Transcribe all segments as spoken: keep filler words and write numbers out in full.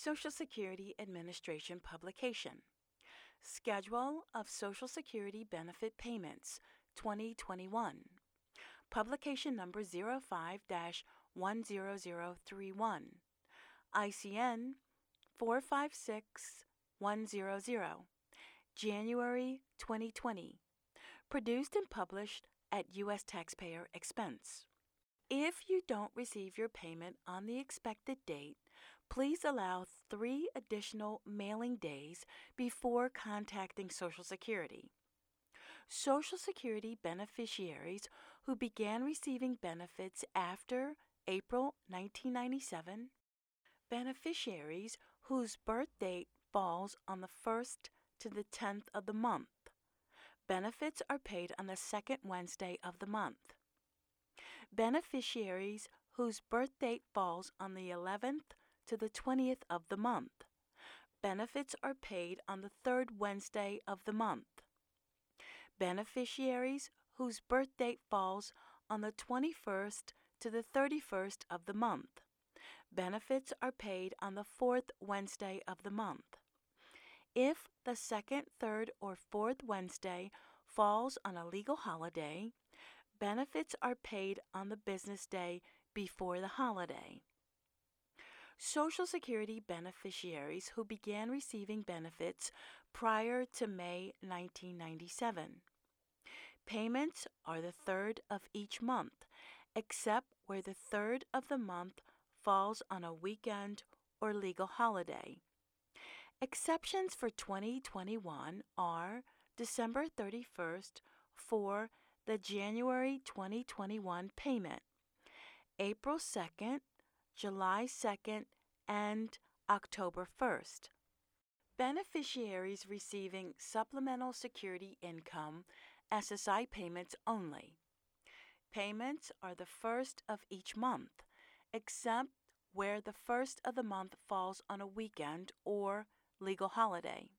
Social Security Administration publication. Schedule of Social Security Benefit Payments twenty twenty-one. Publication number zero five dash one zero zero three one. I C N four five six one zero zero. January twenty twenty. Produced and published at U S taxpayer expense. If you don't receive your payment on the expected date, please allow three additional mailing days before contacting Social Security. Social Security beneficiaries who began receiving benefits after April nineteen ninety-seven, beneficiaries whose birth date falls on the first to the tenth of the month. Benefits are paid on the second Wednesday of the month. Beneficiaries whose birth date falls on the eleventh to the twentieth of the month. Benefits are paid on the third Wednesday of the month. Beneficiaries whose birth date falls on the twenty-first to the thirty-first of the month. Benefits are paid on the fourth Wednesday of the month. If the second, third, or fourth Wednesday falls on a legal holiday, benefits are paid on the business day before the holiday. Social Security beneficiaries who began receiving benefits prior to May nineteen ninety-seven. Payments are the third of each month, except where the third of the month falls on a weekend or legal holiday. Exceptions for twenty twenty-one are December thirty-first for the January twenty twenty-one payment, April second, July second, and October first. Beneficiaries receiving Supplemental Security Income S S I payments only. Payments are the first of each month, except where the first of the month falls on a weekend or legal holiday.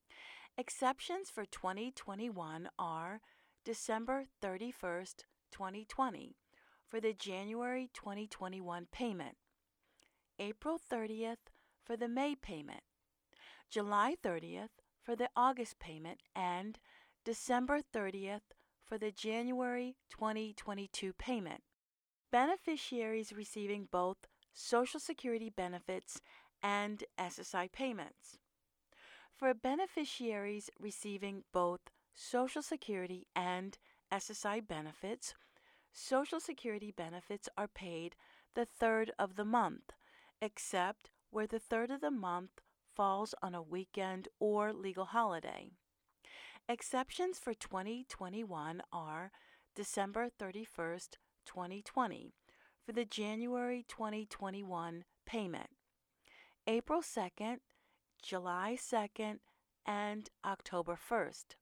Exceptions for twenty twenty-one are December thirty-first, twenty twenty for the January twenty twenty-one payment, April thirtieth for the May payment, July thirtieth for the August payment, and December thirtieth for the January twenty twenty-two payment. Beneficiaries receiving both Social Security benefits and S S I payments. For beneficiaries receiving both Social Security and S S I benefits, Social Security benefits are paid the third of the month, except where the third of the month falls on a weekend or legal holiday. Exceptions for twenty twenty-one are December thirty-first, twenty twenty for the January twenty twenty-one payment, April second, July second, and October first.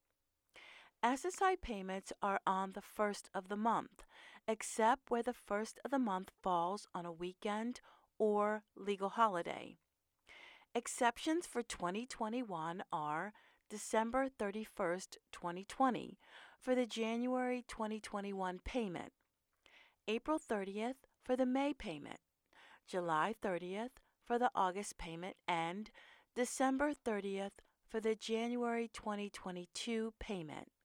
S S I payments are on the first of the month, except where the first of the month falls on a weekend or legal holiday. Exceptions for twenty twenty-one are December thirty-first, twenty twenty for the January twenty twenty-one payment, April thirtieth for the May payment, July thirtieth for the August payment, and December thirtieth for the January twenty twenty-two payment.